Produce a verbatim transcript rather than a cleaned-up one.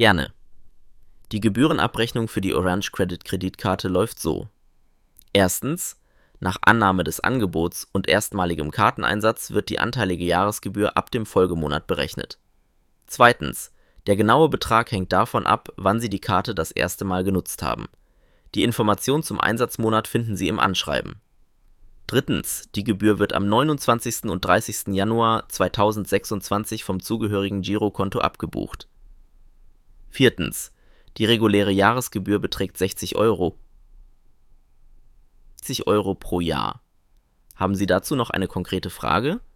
Gerne. Die Gebührenabrechnung für die Orange Credit Kreditkarte läuft so: Erstens. Nach Annahme des Angebots und erstmaligem Karteneinsatz wird die anteilige Jahresgebühr ab dem Folgemonat berechnet. Zweitens. Der genaue Betrag hängt davon ab, wann Sie die Karte das erste Mal genutzt haben. Die Information zum Einsatzmonat finden Sie im Anschreiben. Drittens. Die Gebühr wird am neunundzwanzigsten und dreißigsten Januar zweitausendsechsundzwanzig vom zugehörigen Girokonto abgebucht. Viertens. Die reguläre Jahresgebühr beträgt sechzig Euro. sechzig Euro pro Jahr. Haben Sie dazu noch eine konkrete Frage?